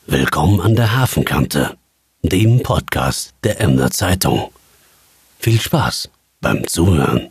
Willkommen an der Hafenkante, dem Podcast der Emder Zeitung. Viel Spaß beim Zuhören.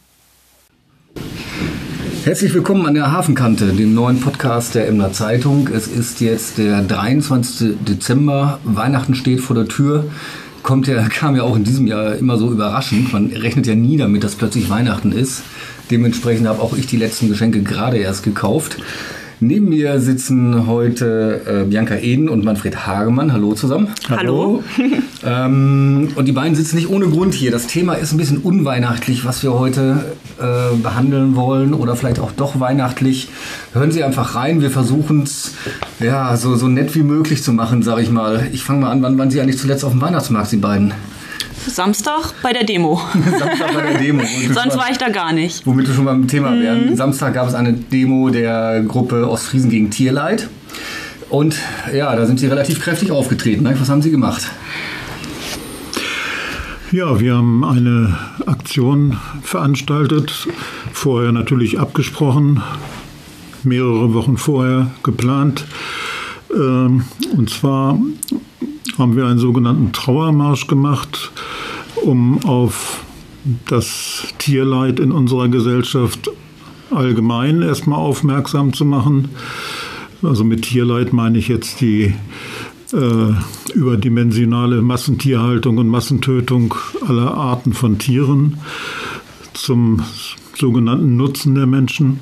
Herzlich willkommen an der Hafenkante, dem neuen Podcast der Emder Zeitung. Es ist jetzt der 23. Dezember, Weihnachten steht vor der Tür. Kam ja auch in diesem Jahr immer so überraschend. Man rechnet ja nie damit, dass plötzlich Weihnachten ist. Dementsprechend habe auch ich die letzten Geschenke gerade erst gekauft. Neben mir sitzen heute Bianca Eden und Manfred Hagemann. Hallo zusammen. Hallo. Und die beiden sitzen nicht ohne Grund hier. Das Thema ist ein bisschen unweihnachtlich, was wir heute behandeln wollen, oder vielleicht auch doch weihnachtlich. Hören Sie einfach rein. Wir versuchen es so nett wie möglich zu machen, sage ich mal. Ich fange mal an. Wann waren Sie eigentlich zuletzt auf dem Weihnachtsmarkt, Sie beiden? Samstag bei der Demo. Samstag bei der Demo. Sonst war ich da gar nicht. Womit wir schon beim Thema wären. Samstag gab es eine Demo der Gruppe Ostfriesen gegen Tierleid. Und ja, da sind Sie relativ kräftig aufgetreten. Was haben Sie gemacht? Ja, wir haben eine Aktion veranstaltet, vorher natürlich abgesprochen, mehrere Wochen vorher geplant. Und zwar haben wir einen sogenannten Trauermarsch gemacht, um auf das Tierleid in unserer Gesellschaft allgemein erstmal aufmerksam zu machen. Also mit Tierleid meine ich jetzt die überdimensionale Massentierhaltung und Massentötung aller Arten von Tieren zum sogenannten Nutzen der Menschen.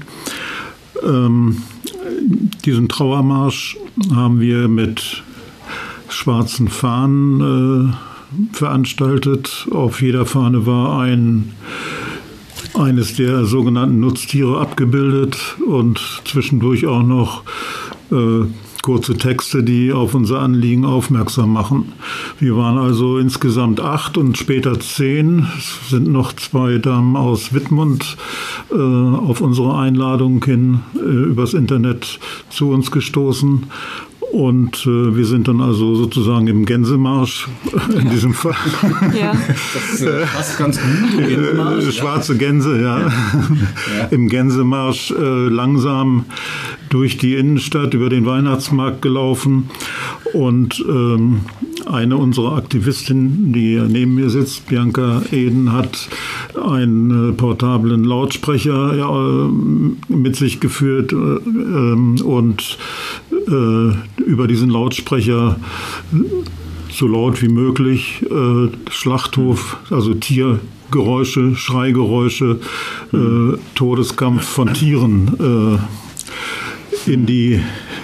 Diesen Trauermarsch haben wir mit schwarzen Fahnen veranstaltet. Auf jeder Fahne war eines der sogenannten Nutztiere abgebildet und zwischendurch auch noch kurze Texte, die auf unser Anliegen aufmerksam machen. Wir waren also insgesamt 8 und später 10. Es sind noch 2 Damen aus Wittmund auf unsere Einladung hin übers Internet zu uns gestoßen. Und wir sind dann also sozusagen im Gänsemarsch in diesem Fall. Ja. Das passt ganz gut. Gänsemarsch, schwarze Gänse, ja. Im Gänsemarsch langsam durch die Innenstadt, über den Weihnachtsmarkt gelaufen. Und eine unserer Aktivistinnen, die neben mir sitzt, Bianca Eden, hat einen portablen Lautsprecher mit sich geführt und über diesen Lautsprecher so laut wie möglich Schlachthof, also Tiergeräusche, Schreigeräusche, Todeskampf von Tieren in die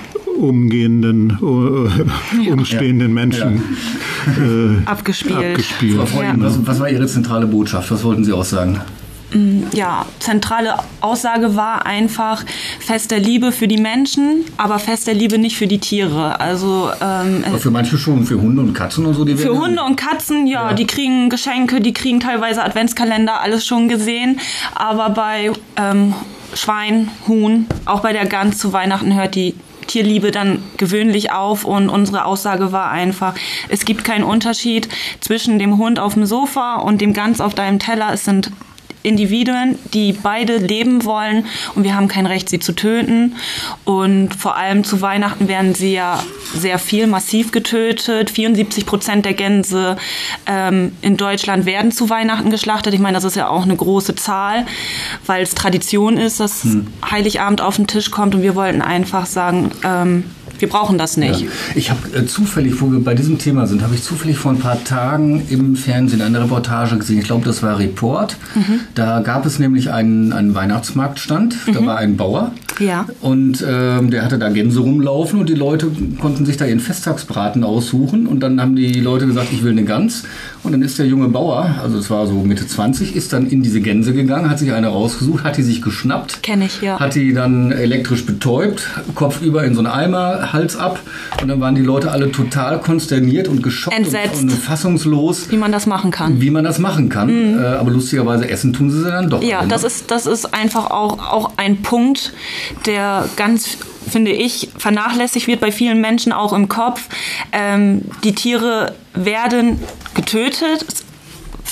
umstehenden Menschen abgespielt. Frau Freund, was war Ihre zentrale Botschaft? Was wollten Sie aussagen? Ja, zentrale Aussage war einfach Fest der Liebe für die Menschen, aber Fest der Liebe nicht für die Tiere. Also aber für manche schon, für Hunde und Katzen und so. Für Hunde und Katzen, ja, die kriegen Geschenke, die kriegen teilweise Adventskalender, alles schon gesehen. Aber bei Schwein, Huhn, auch bei der Gans zu Weihnachten hört die Tierliebe dann gewöhnlich auf, und unsere Aussage war einfach, es gibt keinen Unterschied zwischen dem Hund auf dem Sofa und dem Gans auf deinem Teller. Es sind Individuen, die beide leben wollen, und wir haben kein Recht, sie zu töten. Und vor allem zu Weihnachten werden sie ja sehr viel massiv getötet. 74% der Gänse in Deutschland werden zu Weihnachten geschlachtet. Ich meine, das ist ja auch eine große Zahl, weil es Tradition ist, dass Heiligabend auf den Tisch kommt, und wir wollten einfach sagen, wir brauchen das nicht. Ja. Ich habe zufällig, wo wir bei diesem Thema sind, habe ich zufällig vor ein paar Tagen im Fernsehen eine Reportage gesehen. Ich glaube, das war Report. Da gab es nämlich einen Weihnachtsmarktstand. Da war ein Bauer. Ja. Und der hatte da Gänse rumlaufen, und die Leute konnten sich da ihren Festtagsbraten aussuchen. Und dann haben die Leute gesagt, ich will eine Gans. Und dann ist der junge Bauer, also es war so Mitte 20, ist dann in diese Gänse gegangen, hat sich eine rausgesucht, hat die sich geschnappt. Kenn ich, ja. Hat die dann elektrisch betäubt, kopfüber in so einen Eimer, Hals ab. Und dann waren die Leute alle total konsterniert und geschockt. Entsetzt. Und fassungslos. Wie man das machen kann. Aber lustigerweise essen tun sie dann doch. Ja, das ist einfach auch ein Punkt, der ganz, finde ich, vernachlässigt wird bei vielen Menschen auch im Kopf. Die Tiere werden getötet,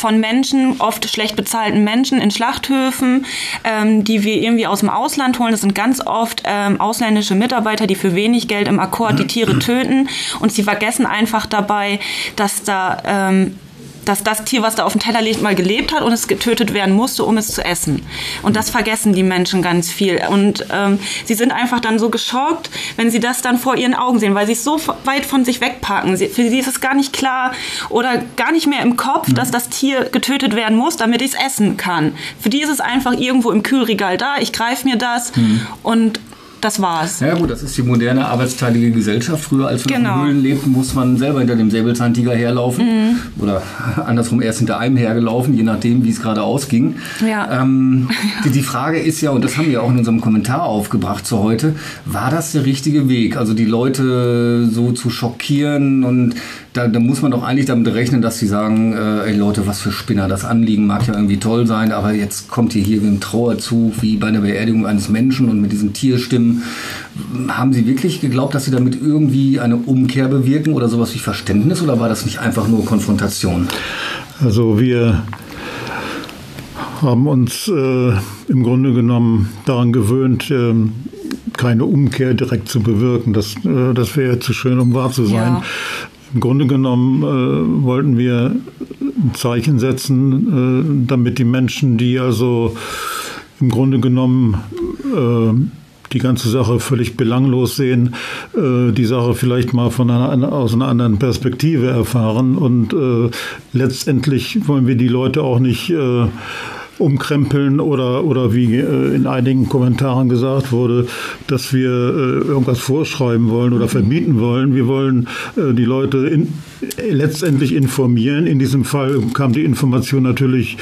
von Menschen, oft schlecht bezahlten Menschen in Schlachthöfen, die wir irgendwie aus dem Ausland holen. Das sind ganz oft ausländische Mitarbeiter, die für wenig Geld im Akkord die Tiere töten. Und sie vergessen einfach dabei, dass das Tier, was da auf dem Teller liegt, mal gelebt hat und es getötet werden musste, um es zu essen. Und das vergessen die Menschen ganz viel. Und sie sind einfach dann so geschockt, wenn sie das dann vor ihren Augen sehen, weil sie es so weit von sich wegpacken. Für sie ist es gar nicht klar oder gar nicht mehr im Kopf, dass das Tier getötet werden muss, damit ich es essen kann. Für die ist es einfach irgendwo im Kühlregal da, ich greife mir das und das war's. Ja gut, das ist die moderne arbeitsteilige Gesellschaft. Früher, als wir in Höhlen lebten, musste man selber hinter dem Säbelzahntiger herlaufen. Oder andersrum erst hinter einem hergelaufen, je nachdem, wie es gerade ausging. Ja. Die Frage ist ja, und das haben wir auch in unserem Kommentar aufgebracht zu heute, war das der richtige Weg? Also die Leute so zu schockieren und da muss man doch eigentlich damit rechnen, dass sie sagen, ey Leute, was für Spinner, das Anliegen mag ja irgendwie toll sein, aber jetzt kommt ihr hier wie im Trauerzug, wie bei einer Beerdigung eines Menschen und mit diesen Tierstimmen. Haben Sie wirklich geglaubt, dass Sie damit irgendwie eine Umkehr bewirken oder sowas wie Verständnis, oder war das nicht einfach nur Konfrontation? Also wir haben uns im Grunde genommen daran gewöhnt, keine Umkehr direkt zu bewirken. Das wäre zu schön, um wahr zu sein. Ja. Im Grunde genommen wollten wir ein Zeichen setzen, damit die Menschen, die also im Grunde genommen die ganze Sache völlig belanglos sehen, die Sache vielleicht mal aus einer anderen Perspektive erfahren. Und letztendlich wollen wir die Leute auch nicht umkrempeln oder wie in einigen Kommentaren gesagt wurde, dass wir irgendwas vorschreiben wollen oder verbieten wollen. Wir wollen die Leute letztendlich informieren. In diesem Fall kam die Information natürlich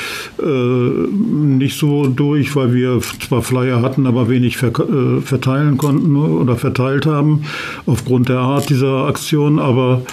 nicht so durch, weil wir zwar Flyer hatten, aber wenig verteilen konnten oder verteilt haben aufgrund der Art dieser Aktion. Aber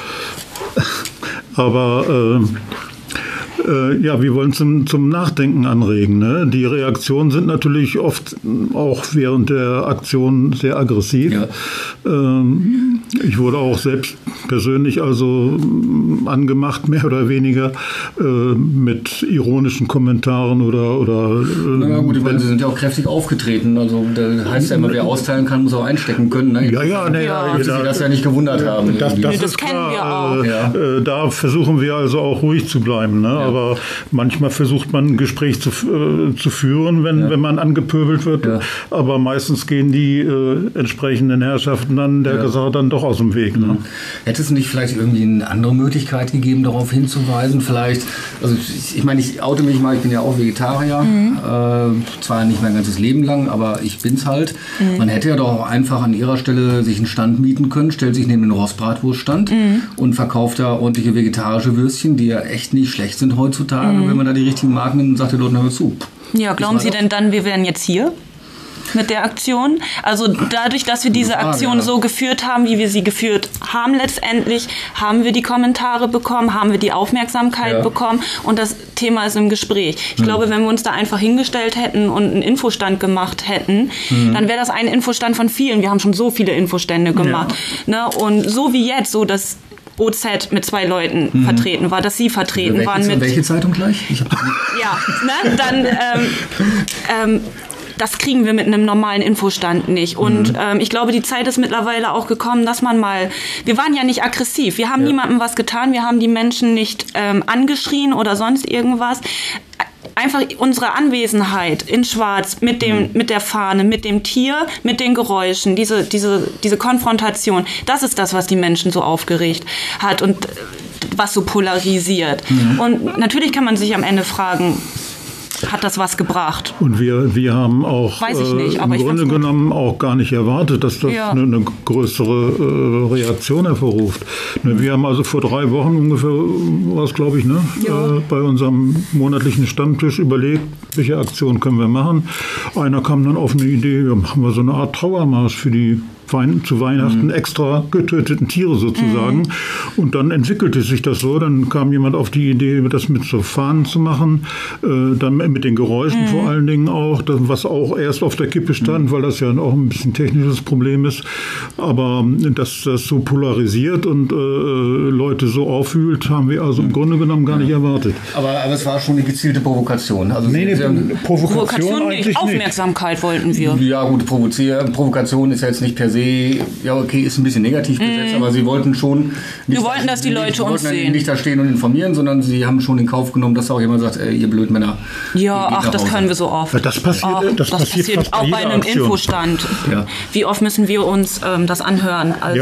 ja, wir wollen zum Nachdenken anregen. Ne? Die Reaktionen sind natürlich oft auch während der Aktion sehr aggressiv. Ja. Ich wurde auch selbst persönlich also angemacht, mehr oder weniger, mit ironischen Kommentaren oder na ja, gut, ich meine, Sie sind ja auch kräftig aufgetreten. Also da heißt ja immer, wer austeilen kann, muss auch einstecken können. Ne? Dass Sie das ja nicht gewundert haben. Das ist kennen klar. wir auch. Da versuchen wir also auch ruhig zu bleiben. Ne? Ja. Aber manchmal versucht man ein Gespräch zu führen, wenn man angepöbelt wird. Ja. Aber meistens gehen die entsprechenden Herrschaften dann der Sache dann doch aus dem Weg. Ne? Hätte es nicht vielleicht irgendwie eine andere Möglichkeit gegeben, darauf hinzuweisen? Vielleicht, also ich meine, ich oute mich mal, ich bin ja auch Vegetarier. Zwar nicht mein ganzes Leben lang, aber ich bin's halt. Man hätte ja doch auch einfach an ihrer Stelle sich einen Stand mieten können, stellt sich neben den Rostbratwurststand und verkauft da ordentliche vegetarische Würstchen, die ja echt nicht schlecht sind heutzutage, wenn man da die richtigen Marken nimmt und sagt, den Leuten, hör zu. Ja, glauben Sie denn dann, wir wären jetzt hier mit der Aktion? Also dadurch, dass wir diese Aktion so geführt haben, wie wir sie geführt haben letztendlich, haben wir die Kommentare bekommen, haben wir die Aufmerksamkeit bekommen und das Thema ist im Gespräch. Ich glaube, wenn wir uns da einfach hingestellt hätten und einen Infostand gemacht hätten, dann wäre das ein Infostand von vielen. Wir haben schon so viele Infostände gemacht. Ne? Und so wie jetzt, so dass OZ mit 2 Leuten vertreten war, dass Sie vertreten waren. Welche Zeitung gleich? Das kriegen wir mit einem normalen Infostand nicht. Und ich glaube, die Zeit ist mittlerweile auch gekommen, dass man mal, wir waren ja nicht aggressiv, wir haben niemandem was getan, wir haben die Menschen nicht angeschrien oder sonst irgendwas. Einfach unsere Anwesenheit in Schwarz mit der Fahne, mit dem Tier, mit den Geräuschen, diese Konfrontation, das ist das, was die Menschen so aufgeregt hat und was so polarisiert. Und natürlich kann man sich am Ende fragen, hat das was gebracht? Und wir haben auch im Grunde genommen auch gar nicht erwartet, dass das eine größere Reaktion hervorruft. Wir haben also vor 3 Wochen ungefähr, was glaube ich, bei unserem monatlichen Stammtisch überlegt, welche Aktion können wir machen. Einer kam dann auf eine Idee, machen wir so eine Art Trauermarsch für die zu Weihnachten extra getöteten Tiere sozusagen. Und dann entwickelte sich das so. Dann kam jemand auf die Idee, das mit so Fahnen zu machen. Dann mit den Geräuschen vor allen Dingen auch, was auch erst auf der Kippe stand, weil das ja auch ein bisschen technisches Problem ist. Aber dass das so polarisiert und Leute so aufwühlt, haben wir also im Grunde genommen gar nicht erwartet. Aber es war schon eine gezielte Provokation. Also Provokation nicht. Aufmerksamkeit wollten wir. Ja gut, Provokation ist ja jetzt nicht per se, ja okay, ist ein bisschen negativ besetzt, aber sie wollten schon... Wir wollten, dass die Leute uns sehen. Nicht da stehen und informieren, sondern sie haben schon in Kauf genommen, dass auch jemand sagt, ihr Blödmänner. Ja, ach, das können wir so oft. Das passiert fast auch bei einem Aktion. Infostand. Ja. Wie oft müssen wir uns das anhören? Also,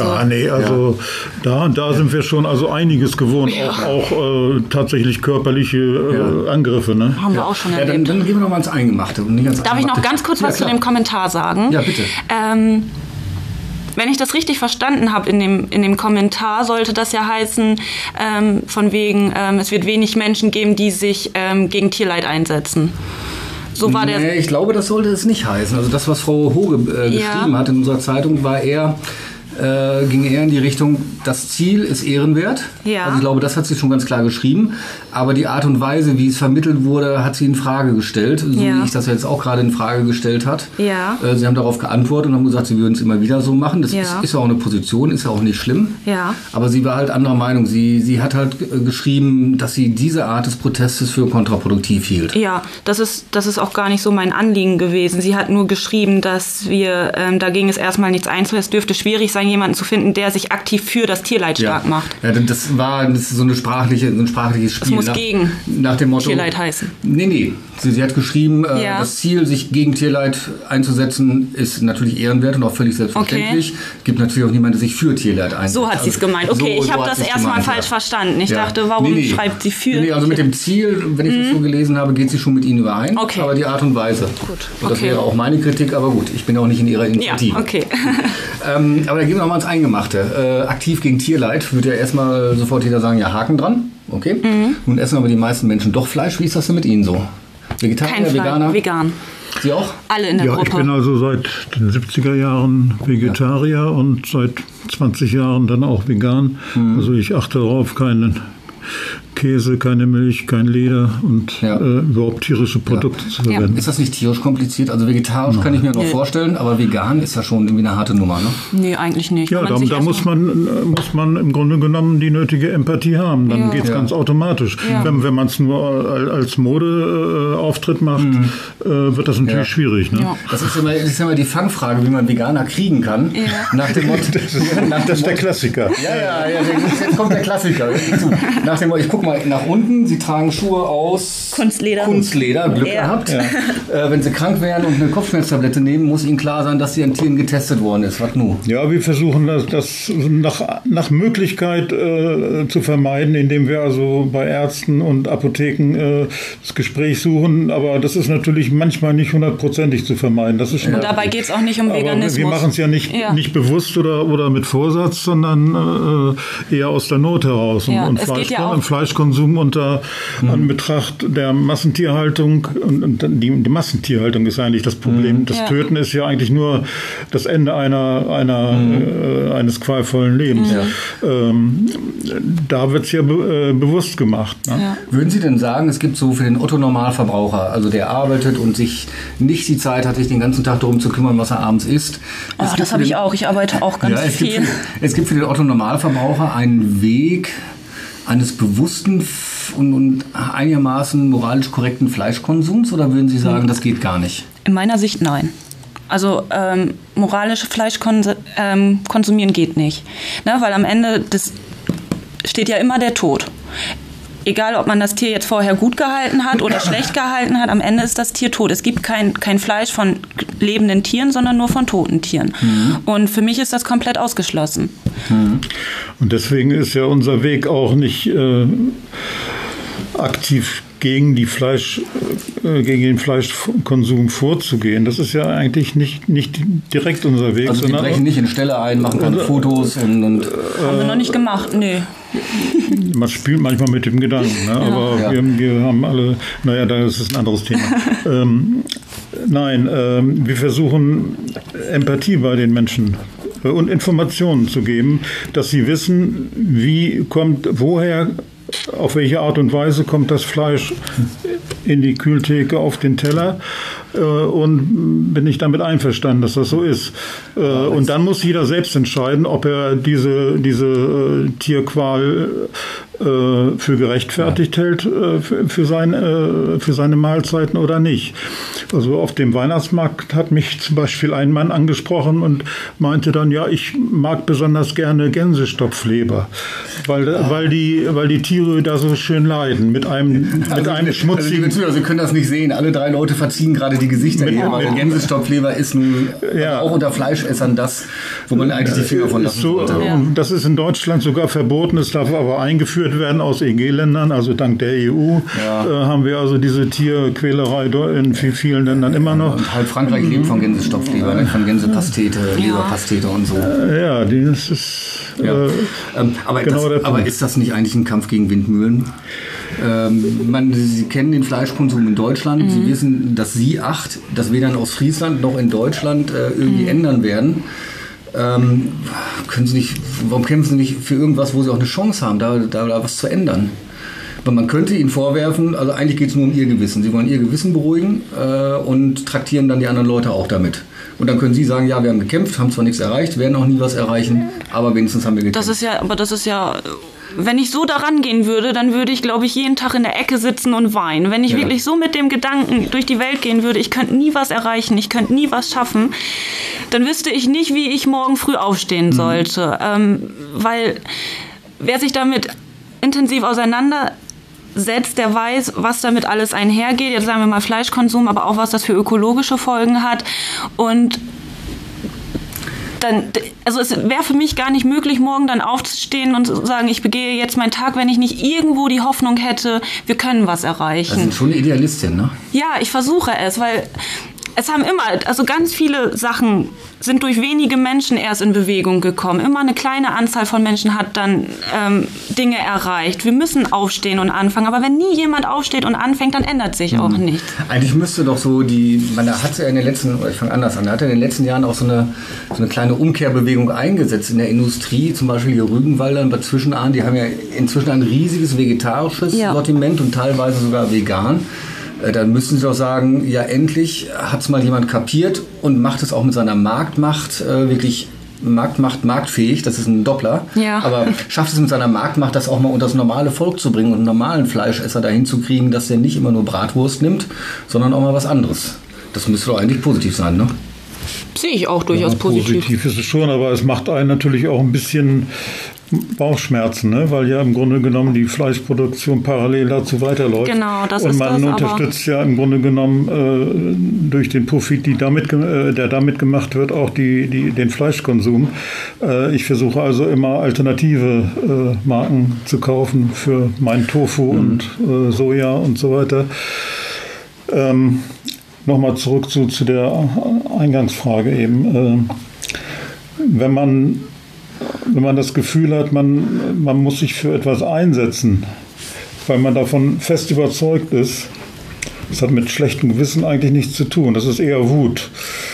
ja, da sind wir schon also einiges gewohnt, auch tatsächlich körperliche Angriffe. Ne? Haben wir auch schon erlebt. Dann gehen wir noch mal ins Eingemachte. Darf ich noch ganz kurz was zu dem Kommentar sagen? Ja, bitte. Wenn ich das richtig verstanden habe in dem Kommentar, sollte das ja heißen, von wegen, es wird wenig Menschen geben, die sich gegen Tierleid einsetzen. So war der. Ich glaube, das sollte es nicht heißen. Also das, was Frau Hoge geschrieben hat in unserer Zeitung, ging eher in die Richtung, das Ziel ist ehrenwert. Ja. Also ich glaube, das hat sie schon ganz klar geschrieben. Aber die Art und Weise, wie es vermittelt wurde, hat sie in Frage gestellt. So wie ich das jetzt auch gerade in Frage gestellt hat. Ja. Sie haben darauf geantwortet und haben gesagt, sie würden es immer wieder so machen. Das ist ja auch eine Position, ist ja auch nicht schlimm. Ja. Aber sie war halt anderer Meinung. Sie hat halt geschrieben, dass sie diese Art des Protestes für kontraproduktiv hielt. Ja, das ist auch gar nicht so mein Anliegen gewesen. Sie hat nur geschrieben, dass wir, da ging es erstmal nichts einzuhören. Es dürfte schwierig sein, jemanden zu finden, der sich aktiv für das Tierleid stark macht. Ja, das ist so ein sprachliches Spiel. Das muss gegen nach dem Motto, Tierleid heißen. Nee. Sie hat geschrieben, das Ziel, sich gegen Tierleid einzusetzen, ist natürlich ehrenwert und auch völlig selbstverständlich. Okay. Gibt natürlich auch niemanden, der sich für Tierleid einsetzt. So hat sie es gemeint. Okay, ich habe das erstmal falsch verstanden. Ich dachte, warum schreibt sie für? Nee, also mit dem Ziel, wenn ich das so gelesen habe, geht sie schon mit Ihnen überein. Okay. Aber die Art und Weise. Gut. Und das wäre auch meine Kritik, aber gut, ich bin ja auch nicht in Ihrer Initiative. Ja, okay. Aber da gehen wir nochmal ins Eingemachte. Aktiv gegen Tierleid, würde ja erstmal sofort jeder sagen, ja, Haken dran. Okay. Nun essen aber die meisten Menschen doch Fleisch. Wie ist das denn mit Ihnen so? Vegetarier, Veganer? Vegan. Sie auch? Alle in der Gruppe. Ich bin also seit den 70er Jahren Vegetarier und seit 20 Jahren dann auch vegan. Also ich achte darauf, keinen Käse, keine Milch, kein Leder und überhaupt tierische Produkte zu verwenden. Ja. Ist das nicht tierisch kompliziert? Also vegetarisch kann ich mir noch vorstellen, aber vegan ist ja schon irgendwie eine harte Nummer, ne? Nee, eigentlich nicht. Ja, da muss man im Grunde genommen die nötige Empathie haben. Dann geht es ganz automatisch. Ja. Wenn man es nur als Modeauftritt macht, wird das natürlich schwierig. Ne? Ja. Das ist immer die Fangfrage, wie man Veganer kriegen kann. Ja. Nach dem Motto, das ist der Klassiker. Ja, jetzt kommt der Klassiker. Nach dem Motto, ich gucke mal nach unten, Sie tragen Schuhe aus Kunstleder, Glück gehabt. Ja. Wenn Sie krank wären und eine Kopfschmerztablette nehmen, muss Ihnen klar sein, dass sie an Tieren getestet worden ist. Was nun? Ja, wir versuchen das nach Möglichkeit zu vermeiden, indem wir also bei Ärzten und Apotheken das Gespräch suchen. Aber das ist natürlich manchmal nicht 100%ig zu vermeiden. Das ist schon und dabei geht es auch nicht um Veganismus. Aber wir machen es ja nicht bewusst oder mit Vorsatz, sondern eher aus der Not heraus. Und Fleischkonsum unter Anbetracht der Massentierhaltung und die Massentierhaltung ist eigentlich das Problem. Das Töten ist ja eigentlich nur das Ende eines qualvollen Lebens. Da wird es ja bewusst gemacht. Ne? Ja. Würden Sie denn sagen, es gibt so für den Otto-Normalverbraucher, also der arbeitet und sich nicht die Zeit hat, sich den ganzen Tag darum zu kümmern, was er abends isst? Das habe ich auch. Ich arbeite auch ganz viel. Es gibt für den Otto-Normalverbraucher einen Weg eines bewussten und einigermaßen moralisch korrekten Fleischkonsums, oder würden Sie sagen, das geht gar nicht? In meiner Sicht nein. Also moralisch Fleisch konsumieren geht nicht. Ne? Weil am Ende steht ja immer der Tod. Egal, ob man das Tier jetzt vorher gut gehalten hat oder schlecht gehalten hat, am Ende ist das Tier tot. Es gibt kein Fleisch von lebenden Tieren, sondern nur von toten Tieren. Und für mich ist das komplett ausgeschlossen. Und deswegen ist ja unser Weg auch nicht aktiv gegen den Fleischkonsum vorzugehen. Das ist ja eigentlich nicht direkt unser Weg. Also die brechen nicht in Stelle ein, machen keine Fotos und haben wir noch nicht gemacht, nee. Man spielt manchmal mit dem Gedanken, ne? Aber wir haben alle, das ist ein anderes Thema. Wir versuchen Empathie bei den Menschen und Informationen zu geben, dass sie wissen, woher, auf welche Art und Weise kommt das Fleisch in die Kühltheke auf den Teller, und bin ich damit einverstanden, dass das so ist. Und dann muss jeder selbst entscheiden, ob er diese Tierqual für gerechtfertigt hält für seine Mahlzeiten oder nicht. Also auf dem Weihnachtsmarkt hat mich zum Beispiel ein Mann angesprochen und meinte dann, ja, ich mag besonders gerne Gänsestopfleber, weil die Tiere da so schön leiden mit einem schmutzigen... Also Sie können das nicht sehen, alle 3 Leute verziehen gerade die Gesichter hier, weil Gänsestopfleber ist nun auch unter Fleischessern das, wo man eigentlich die Finger von lassen sollte. Und das ist in Deutschland sogar verboten, es darf aber eingeführt werden aus EG-Ländern, also dank der EU haben wir also diese Tierquälerei in vielen Ländern immer noch. Und halb Frankreich lebt von Gänsestopfleber, von Gänsepastete, Leberpastete und so. Ja, das ist aber ist das nicht eigentlich ein Kampf gegen Windmühlen? Sie kennen den Fleischkonsum in Deutschland. Sie wissen, dass Sie das weder in Ostfriesland noch in Deutschland irgendwie ändern werden. Warum kämpfen Sie nicht für irgendwas, wo Sie auch eine Chance haben, da was zu ändern? Weil man könnte Ihnen vorwerfen, also eigentlich geht es nur um Ihr Gewissen. Sie wollen Ihr Gewissen beruhigen und traktieren dann die anderen Leute auch damit. Und dann können Sie sagen, ja, wir haben gekämpft, haben zwar nichts erreicht, werden auch nie was erreichen, aber wenigstens haben wir gekämpft. Das ist ja... Wenn ich so daran gehen würde, dann würde ich, glaube ich, jeden Tag in der Ecke sitzen und weinen. Wenn ich wirklich so mit dem Gedanken durch die Welt gehen würde, ich könnte nie was erreichen, ich könnte nie was schaffen, dann wüsste ich nicht, wie ich morgen früh aufstehen sollte. Weil wer sich damit intensiv auseinandersetzt, der weiß, was damit alles einhergeht. Jetzt sagen wir mal Fleischkonsum, aber auch was das für ökologische Folgen hat. Und also es wäre für mich gar nicht möglich, morgen dann aufzustehen und zu sagen, ich begehe jetzt meinen Tag, wenn ich nicht irgendwo die Hoffnung hätte, wir können was erreichen. Das sind schon eine Idealistin, ne? Ja, ich versuche es, weil es haben also ganz viele Sachen sind durch wenige Menschen erst in Bewegung gekommen. Immer eine kleine Anzahl von Menschen hat dann Dinge erreicht. Wir müssen aufstehen und anfangen. Aber wenn nie jemand aufsteht und anfängt, dann ändert sich auch nichts. Eigentlich müsste doch so man hat ja in den letzten Jahren auch so eine kleine Umkehrbewegung eingesetzt in der Industrie. Zum Beispiel hier Rügenwalder und Bad Zwischenahn, die haben ja inzwischen ein riesiges vegetarisches Sortiment und teilweise sogar vegan. Dann müssten Sie doch sagen, ja endlich hat es mal jemand kapiert und macht es auch mit seiner Marktmacht wirklich marktfähig, das ist ein Doppler, aber schafft es mit seiner Marktmacht, das auch mal unter das normale Volk zu bringen und einen normalen Fleischesser dahin zu kriegen, dass der nicht immer nur Bratwurst nimmt, sondern auch mal was anderes. Das müsste doch eigentlich positiv sein, ne? Sehe ich auch durchaus positiv. Positiv ist es schon, aber es macht einen natürlich auch ein bisschen Bauchschmerzen, ne? Weil ja im Grunde genommen die Fleischproduktion parallel dazu weiterläuft. Genau, das und ist man das, unterstützt ja im Grunde genommen durch den Profit, der damit gemacht wird, auch den Fleischkonsum. Ich versuche also immer alternative Marken zu kaufen für mein Tofu und Soja und so weiter. Nochmal zurück zu der Eingangsfrage eben. Wenn man das Gefühl hat, man muss sich für etwas einsetzen, weil man davon fest überzeugt ist, das hat mit schlechtem Gewissen eigentlich nichts zu tun, das ist eher Wut,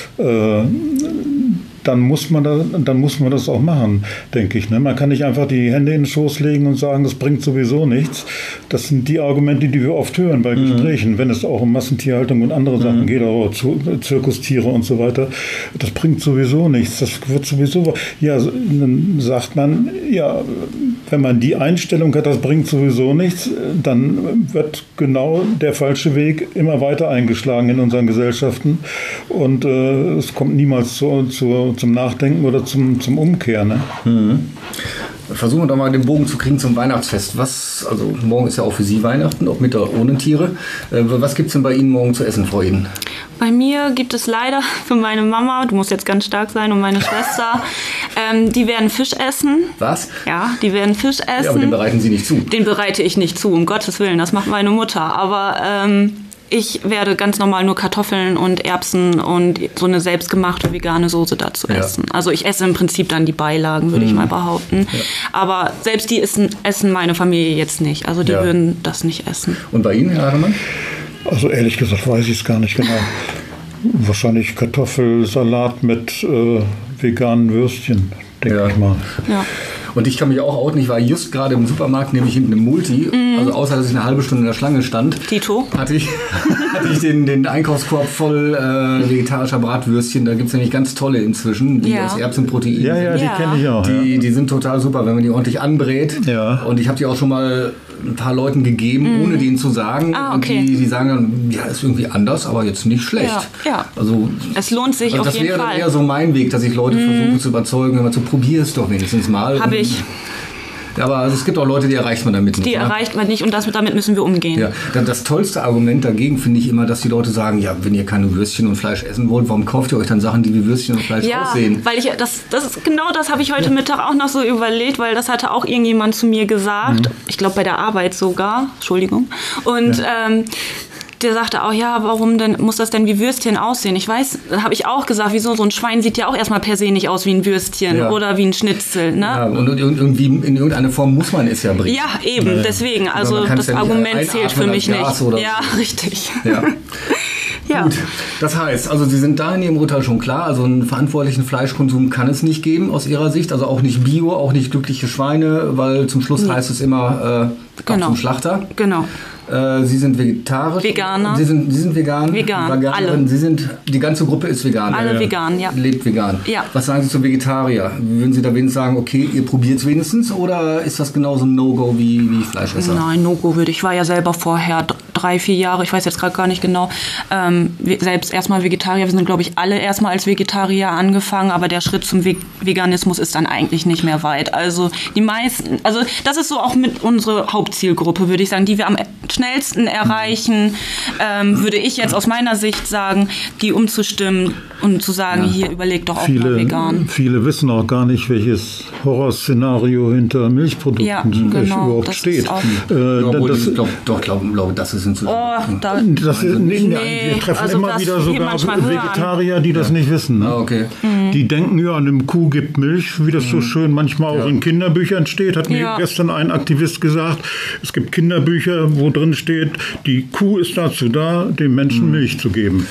dann muss man das auch machen, denke ich. Ne? Man kann nicht einfach die Hände in den Schoß legen und sagen, das bringt sowieso nichts. Das sind die Argumente, die wir oft hören bei Gesprächen, wenn es auch um Massentierhaltung und andere Sachen geht, aber Zirkustiere und so weiter. Das bringt sowieso nichts. Das wird sowieso... Ja, dann sagt man, ja, wenn man die Einstellung hat, das bringt sowieso nichts, dann wird genau der falsche Weg immer weiter eingeschlagen in unseren Gesellschaften und es kommt niemals zum Nachdenken oder zum Umkehren. Ne? Versuchen wir doch mal den Bogen zu kriegen zum Weihnachtsfest. Also morgen ist ja auch für Sie Weihnachten, ob mit oder ohne Tiere. Was gibt es denn bei Ihnen morgen zu essen, Frau Eden? Bei mir gibt es leider für meine Mama, du musst jetzt ganz stark sein, und meine Schwester, die werden Fisch essen. Was? Ja, die werden Fisch essen. Ja, aber den bereiten Sie nicht zu. Den bereite ich nicht zu, um Gottes Willen, das macht meine Mutter. Aber ich werde ganz normal nur Kartoffeln und Erbsen und so eine selbstgemachte vegane Soße dazu essen. Also ich esse im Prinzip dann die Beilagen, würde ich mal behaupten. Ja. Aber selbst die essen meine Familie jetzt nicht. Also die würden das nicht essen. Und bei Ihnen, Herr Hagemann? Also ehrlich gesagt weiß ich es gar nicht genau. Wahrscheinlich Kartoffelsalat mit veganen Würstchen, denke ich mal. Ja. Und ich kann mich auch outen, ich war just gerade im Supermarkt, nämlich hinten im Multi. Also außer, dass ich eine halbe Stunde in der Schlange stand, Tito? hatte ich den Einkaufskorb voll vegetarischer Bratwürstchen. Da gibt es nämlich ganz tolle inzwischen, die aus Erbsenprotein sind. Ja, die kenne ich auch. Die sind total super, wenn man die ordentlich anbrät. Ja. Und ich habe die auch schon mal ein paar Leuten gegeben, ohne denen zu sagen. Okay. Und die sagen dann, ja, ist irgendwie anders, aber jetzt nicht schlecht. Ja. Also, Es lohnt sich auf jeden das Fall. wäre eher so mein Weg, dass ich Leute versuche zu überzeugen, wenn man so, probier es doch wenigstens mal. Habe ich. Ja, aber also es gibt auch Leute, die erreicht man damit nicht. Die erreicht man nicht und damit müssen wir umgehen. Ja, das tollste Argument dagegen finde ich immer, dass die Leute sagen, ja, wenn ihr keine Würstchen und Fleisch essen wollt, warum kauft ihr euch dann Sachen, die wie Würstchen und Fleisch aussehen? Weil das habe ich heute Mittag auch noch so überlegt, weil das hatte auch irgendjemand zu mir gesagt. Ich glaube bei der Arbeit sogar. Entschuldigung. Und der sagte auch, ja, warum denn muss das denn wie Würstchen aussehen? Ich weiß, da habe ich auch gesagt, wieso, so ein Schwein sieht ja auch erstmal per se nicht aus wie ein Würstchen oder wie ein Schnitzel. Ne? Ja, und irgendwie in irgendeine Form muss man es ja bringen. Ja, eben, deswegen. Also das Argument zählt für mich nicht. Ja, so. Richtig. Ja. Ja. Gut, das heißt, also Sie sind da in Ihrem Urteil schon klar, also einen verantwortlichen Fleischkonsum kann es nicht geben aus Ihrer Sicht, also auch nicht Bio, auch nicht glückliche Schweine, weil zum Schluss heißt es immer zum Schlachter. Genau. Sie sind vegetarisch. Veganer. Sie sind vegan. Vegan. Alle. Die ganze Gruppe ist vegan. Alle vegan, ja. Lebt vegan. Ja. Was sagen Sie zum Vegetarier? Würden Sie da wenigstens sagen, okay, ihr probiert es wenigstens oder ist das genauso ein No-Go wie Fleischesser? Nein, No-Go würde ich. Ich war ja selber vorher 3-4 Jahre, ich weiß jetzt gerade gar nicht genau, selbst erstmal Vegetarier. Wir sind, glaube ich, alle erstmal als Vegetarier angefangen, aber der Schritt zum Veganismus ist dann eigentlich nicht mehr weit. Also die meisten, also das ist so auch mit unsere Hauptzielgruppe, würde ich sagen, die wir am schnellsten erreichen, würde ich jetzt aus meiner Sicht sagen, die umzustimmen und zu sagen, hier überlegt doch auch mal vegan. Viele wissen auch gar nicht, welches Horrorszenario hinter Milchprodukten überhaupt steht. Ich glaube, das ist inzwischen. Wir treffen immer wieder sogar Vegetarier, die das nicht wissen. Ne? Okay. Die denken, ja, eine Kuh gibt Milch, wie das so schön manchmal auch in Kinderbüchern steht. Hat mir gestern ein Aktivist gesagt, es gibt Kinderbücher, wo drin steht, die Kuh ist dazu da, dem Menschen Milch zu geben.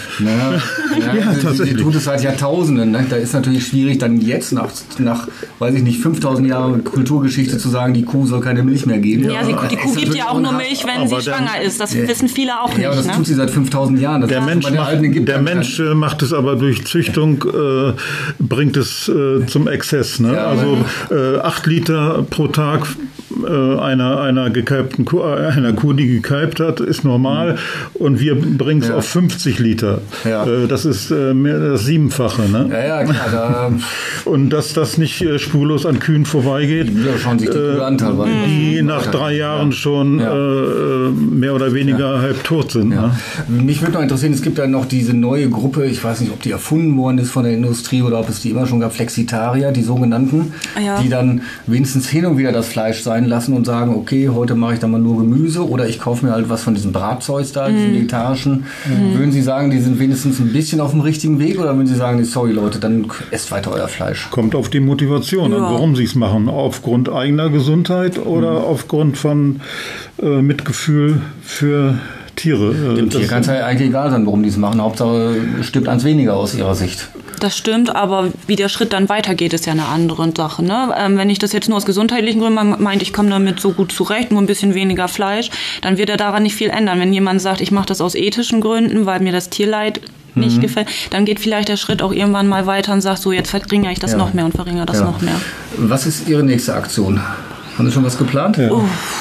Sie tut es seit Jahrtausenden. Ne? Da ist natürlich schwierig, dann jetzt nach weiß ich nicht, 5000 Jahren Kulturgeschichte zu sagen, die Kuh soll keine Milch mehr geben. Ja, die Kuh gibt ja auch nur Milch, wenn sie schwanger ist. Das wissen viele auch nicht. Ja, aber das tut sie seit 5000 Jahren. Der Mensch macht es aber durch Züchtung, bringt es zum Exzess. Ne? Ja, also 8 Liter pro Tag einer gekalbten Kuh, einer Kuh, die gekalbt hat, ist normal. Und wir bringen es auf 50 Liter. Ja. Das ist mehr das 7-fache. Ne? Ja, klar. Und dass das nicht spurlos an Kühen vorbeigeht, schauen sich die Kühe an, die nach 3 Jahren schon mehr oder weniger halb tot sind. Ja. Ne? Mich würde noch interessieren, es gibt ja noch diese neue Gruppe, ich weiß nicht, ob die erfunden worden ist von der Industrie oder ob es die immer schon gab, Flexitarier, die sogenannten, die dann wenigstens hin und wieder das Fleisch sein lassen und sagen, okay, heute mache ich dann mal nur Gemüse oder ich kaufe mir halt was von diesem Bratzeug da, diesen vegetarischen. Würden Sie sagen, die sind wenigstens ein bisschen auf dem richtigen Weg oder würden Sie sagen, sorry Leute, dann esst weiter euer Fleisch? Kommt auf die Motivation an, warum Sie es machen. Aufgrund eigener Gesundheit oder aufgrund von Mitgefühl für Tiere. Dem Tier kann es ja eigentlich egal sein, warum die es machen. Hauptsache stirbt eins weniger aus Ihrer Sicht. Das stimmt, aber wie der Schritt dann weitergeht, ist ja eine andere Sache. Ne? Wenn ich das jetzt nur aus gesundheitlichen Gründen meint, ich komme damit so gut zurecht, nur ein bisschen weniger Fleisch, dann wird er daran nicht viel ändern. Wenn jemand sagt, ich mache das aus ethischen Gründen, weil mir das Tierleid nicht gefällt, dann geht vielleicht der Schritt auch irgendwann mal weiter und sagt, so jetzt verringere ich das noch mehr und verringere das noch mehr. Was ist Ihre nächste Aktion? Haben Sie schon was geplant? Ja.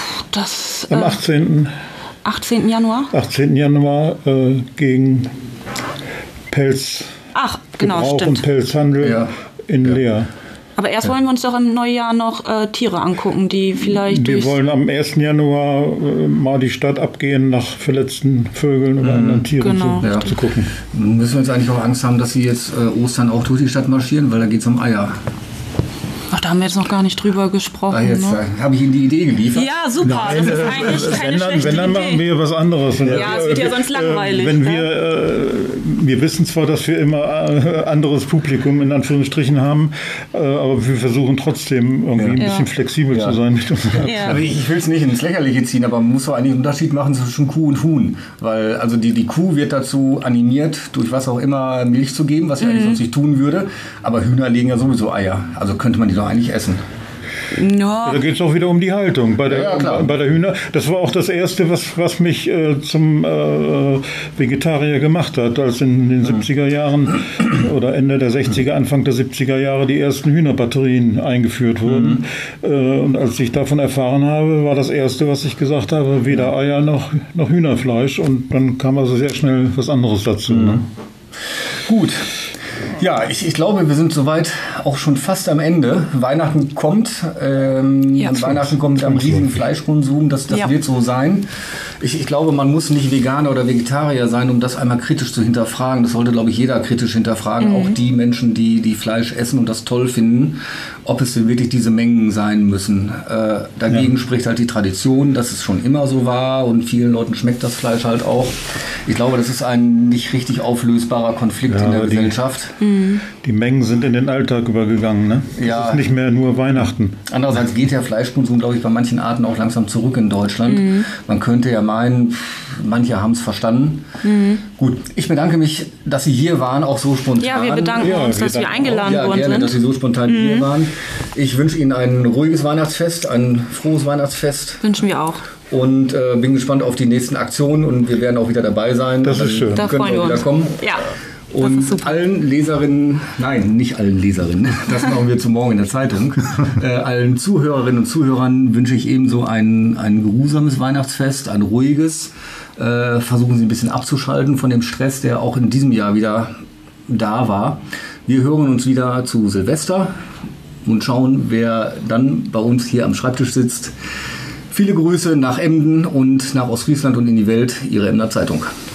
Am 18. Januar? 18. Januar gegen Pelz. Ach, genau, stimmt. Und Pelzhandel in Leer. Aber erst wollen wir uns doch im Neujahr noch Tiere angucken, die vielleicht Wir wollen am 1. Januar mal die Stadt abgehen, nach verletzten Vögeln oder anderen Tieren zu gucken. Müssen wir jetzt eigentlich auch Angst haben, dass Sie jetzt Ostern auch durch die Stadt marschieren, weil da geht es um Eier. Ach, da haben wir jetzt noch gar nicht drüber gesprochen. Jetzt ne? habe ich Ihnen die Idee geliefert. Ja, super. Nein, das ist eigentlich keine schlechte wenn, dann machen Idee. wir was anderes. Ja, es wird ja sonst langweilig. Wenn ne? wir wissen zwar, dass wir immer anderes Publikum in Anführungsstrichen haben, aber wir versuchen trotzdem irgendwie ein bisschen flexibel zu sein mit uns. Ja. Aber ich will es nicht ins Lächerliche ziehen, aber man muss doch eigentlich einen Unterschied machen zwischen Kuh und Huhn. Weil also die Kuh wird dazu animiert, durch was auch immer Milch zu geben, was sie eigentlich sonst nicht tun würde. Aber Hühner legen ja sowieso Eier. Also könnte man die doch eigentlich essen. Ja. Da geht es auch wieder um die Haltung bei der Hühner. Das war auch das Erste, was mich zum Vegetarier gemacht hat, als in den 70er Jahren oder Ende der 60er, Anfang der 70er Jahre die ersten Hühnerbatterien eingeführt wurden. Und als ich davon erfahren habe, war das Erste, was ich gesagt habe, weder Eier noch Hühnerfleisch. Und dann kam also sehr schnell was anderes dazu. Ne? Gut. Ja, ich glaube, wir sind soweit auch schon fast am Ende. Weihnachten kommt. Weihnachten kommt mit einem riesigen Fleischkonsum. Das wird so sein. Ich glaube, man muss nicht Veganer oder Vegetarier sein, um das einmal kritisch zu hinterfragen. Das sollte, glaube ich, jeder kritisch hinterfragen. Auch die Menschen, die Fleisch essen und das toll finden, ob es denn wirklich diese Mengen sein müssen. Dagegen spricht halt die Tradition, dass es schon immer so war und vielen Leuten schmeckt das Fleisch halt auch. Ich glaube, das ist ein nicht richtig auflösbarer Konflikt in der Gesellschaft. Die Mengen sind in den Alltag übergegangen. Ne? Das ist nicht mehr nur Weihnachten. Andererseits geht der Fleischkonsum, glaube ich, bei manchen Arten auch langsam zurück in Deutschland. Man könnte ja meinen, manche haben es verstanden. Gut, ich bedanke mich, dass Sie hier waren, auch so spontan. Ja, wir bedanken uns, dass wir eingeladen worden gerne, sind. dass Sie so spontan hier waren. Ich wünsche Ihnen ein ruhiges Weihnachtsfest, ein frohes Weihnachtsfest. Wünschen wir auch. Und bin gespannt auf die nächsten Aktionen und wir werden auch wieder dabei sein. Das ist schön. Da freuen wir uns. Kommen. Ja. Und allen Leserinnen, nein, nicht allen Leserinnen, das machen wir zu morgen in der Zeitung, allen Zuhörerinnen und Zuhörern wünsche ich ebenso ein geruhsames Weihnachtsfest, ein ruhiges. Versuchen Sie ein bisschen abzuschalten von dem Stress, der auch in diesem Jahr wieder da war. Wir hören uns wieder zu Silvester und schauen, wer dann bei uns hier am Schreibtisch sitzt. Viele Grüße nach Emden und nach Ostfriesland und in die Welt, Ihre Emder Zeitung.